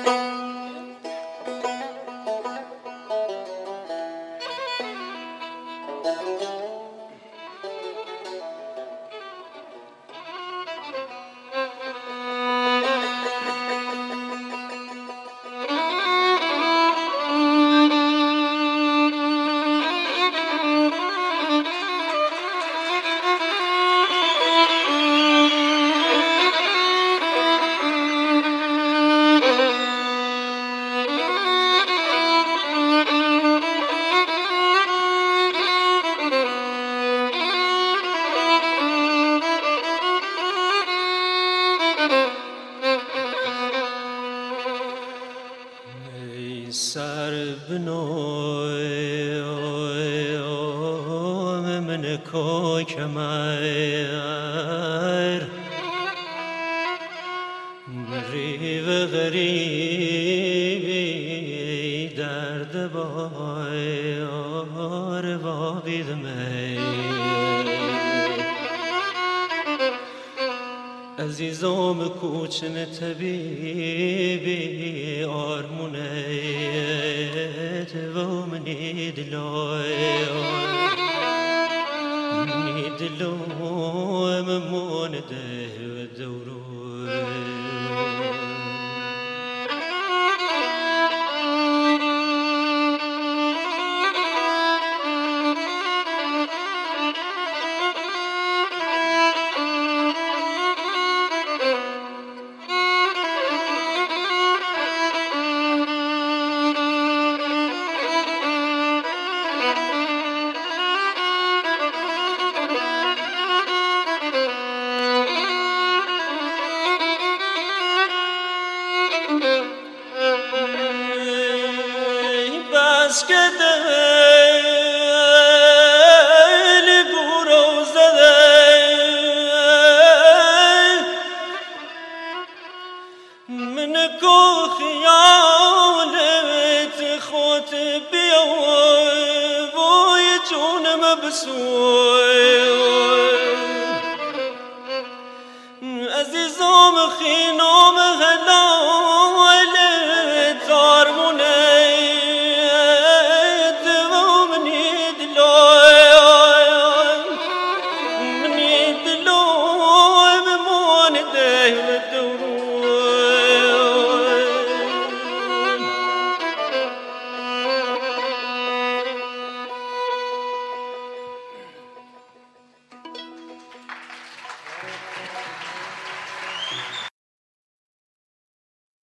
سر بنوی من کوکمر غریب غریبی درد بایار وابید می عزیزم کوچن طبیبی آرمونت و منی دلوم مونده و دورو بس که دل گورو زده من کو خیالت خود بیا وای جونم بسوی عزیزم خینو